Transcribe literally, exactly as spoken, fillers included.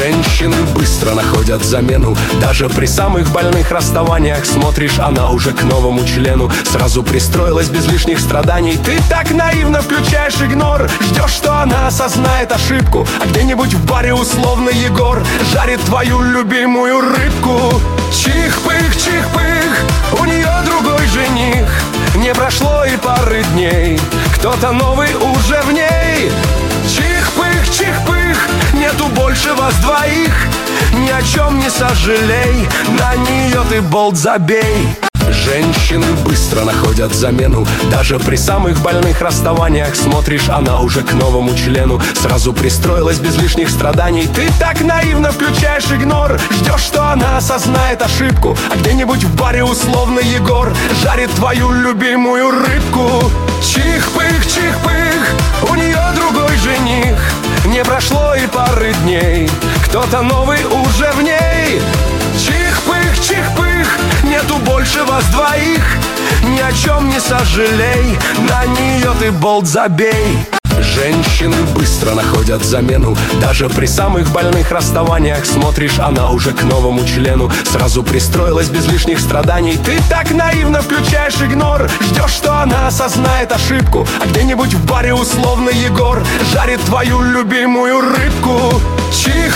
Женщины быстро находят замену. Даже при самых больных расставаниях смотришь, она уже к новому члену сразу пристроилась без лишних страданий. Ты так наивно включаешь игнор, ждешь, что она осознает ошибку, а где-нибудь в баре условный Егор жарит твою любимую рыбку. Чих-пых, чих-пых, у нее другой жених. Не прошло и пары дней, кто-то новый уже в ней. Чих-пых, чих-пых, нету больше вас двоих. Ни о чем не сожалей, на нее ты болт забей. Женщины быстро находят замену. Даже при самых больных расставаниях смотришь, она уже к новому члену сразу пристроилась без лишних страданий. Ты так наивно включаешь игнор, ждешь, что она осознает ошибку, а где-нибудь в баре условный Егор жарит твою любимую рыбку. Чих-пых, чих-пых, у нее другой жених. Не прошло и пары дней, кто-то новый уже в ней. Чих-пых, чих-пых, нету больше вас двоих. Ни о чем не сожалей, на нее ты болт забей. Женщины быстро находят замену. Даже при самых больных расставаниях смотришь, она уже к новому члену сразу пристроилась без лишних страданий. Ты так наивно включаешь игнор, ждешь, что она осознает ошибку, а где-нибудь в баре условный Егор жарит твою любимую рыбку. Чих